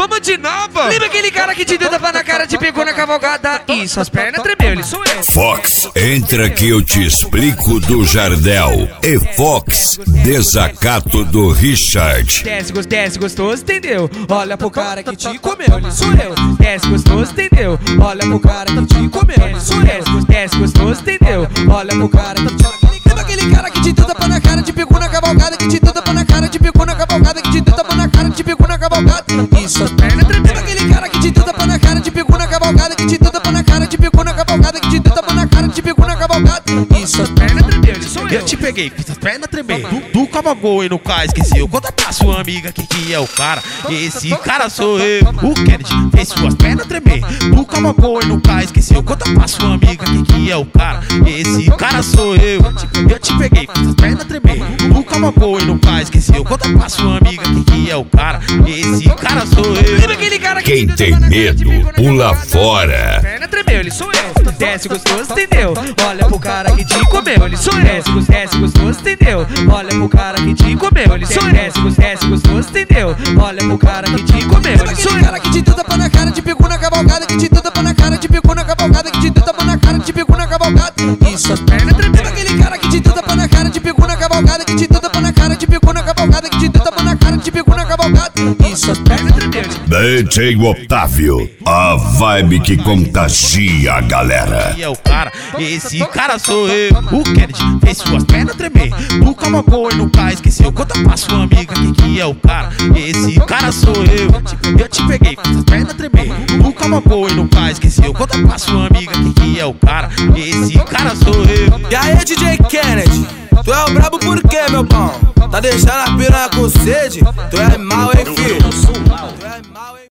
Vamos de novo. Lembra aquele cara que te deu tapa na cara, te pegou na cavalgada e suas pernas tremeu, ele sou eu. Fox, entra que eu te explico do Jardel. E Fox, desacato do Richard. Desce gostoso, entendeu? Olha pro cara que te comeu, ele sou eu. Desce gostoso, entendeu? Olha pro cara que te comeu, ele sou eu. Desce gostoso, entendeu? Olha pro cara que te... Lembra aquele cara que te deu tapa na cara, te pegou na cavalgada, que te deu tapa na cara, te pegou na cavalgada, que te deu tapa na cara, te pegou na cavalgada e suas pernas tremeu. Lembra aquele cara que te deu tapa na cara, te pegou na cavalgada, que te deu tapa na cara, te pegou na cavalgada, que te deu tapa na cara, te pegou na cavalgada e suas pernas tremeu, ele sou eu. Eu te peguei, fiz as pernas tremer. Tu cavalgou e no cais esqueceu. Conta pra sua amiga que é o cara. Esse cara sou eu. O Kennedy fez suas pernas tremer. Tu cavalgou e no cais esqueceu. Conta pra sua amiga que é o cara. Esse cara sou eu. Eu te peguei, fiz as pernas tremer. Tu cavalgou e no cais esqueceu. Conta pra sua amiga que é o cara. Esse cara sou eu. Lembra aquele cara que Quem tem medo, pula fora. Perna tremeu, ele sou eu. Desce gostoso, entendeu? Olha pro cara que te comeu, ele sou eu. Desce gostoso, entendeu? Olha pro cara que te comeu, ele sou eu. Desce gostoso, entendeu? Olha pro cara que te comeu, ele sou eu. Cara que te deu tapa na cara, te pegou na cavalgada, que te deu tapa na cara, te pegou na cavalgada, que te deu tapa na cara, te pegou na cavalgada e suas pernas tremeu. Lembra aquele cara que te deu tapa na cara, te pegou na cavalgada, que te deu tapa na cara, te pegou na cavalgada, que te deu tapa na cara, te pegou na cavalgada e suas pernas tremeu. DJ Otávio, a vibe que contagia a galera. É o cara, esse cara sou eu. O Kennedy fez suas pernas tremer. Tu cavalgou e no cais esqueceu. Conta pra sua amiga que é o cara. Esse cara sou eu. Eu te peguei, fiz as pernas tremer. Tu cavalgou e no cais esqueceu. Conta pra sua amiga que é o cara. Esse cara sou eu. E aí, DJ Kennedy, tu é o brabo por quê, meu pão? Tá deixando a piranha com sede? Tu é mal, hein, filho?